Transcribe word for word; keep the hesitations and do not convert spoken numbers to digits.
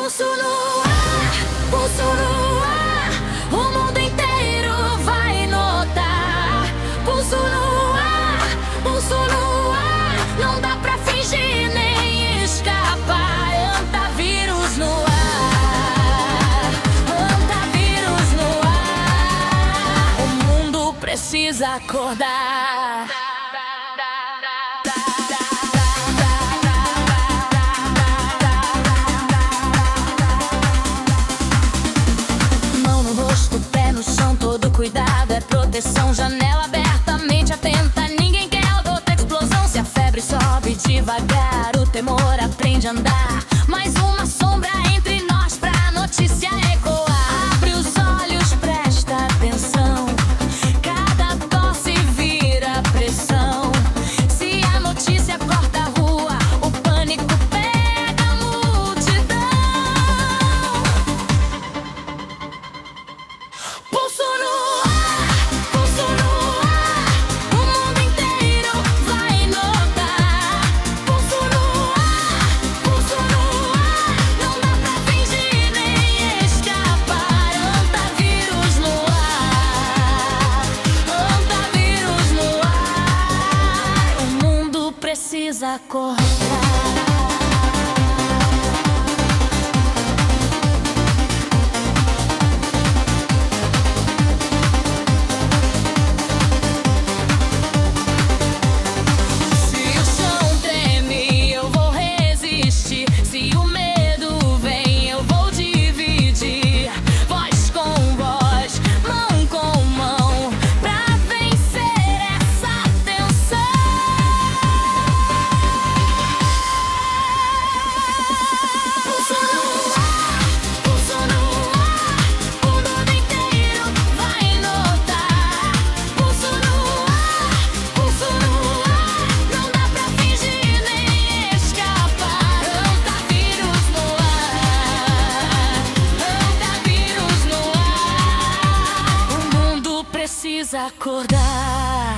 Pulso no ar, pulso no ar, o mundo inteiro vai notar. Pulso no ar, pulso no ar, não dá pra fingir nem escapar. Antavírus no ar, antavírus no ar, o mundo precisa acordar. Todo cuidado é proteção, janela aberta, mente atenta, ninguém quer outra explosão. Se a febre sobe devagar, o temor aprende a andar. Mais uma sombra entre nós pra notícia ecoar. Abre os olhos, presta atenção, cada tosse vira pressão. Se a notícia corta a rua, o pânico pega a multidão. Pulso no ar, pulso no ar, o mundo inteiro vai notar. Pulso no ar, pulso no ar, não dá pra fingir nem escapar. Antavírus no ar, antavírus no ar, o mundo precisa acordar. Precisa acordar.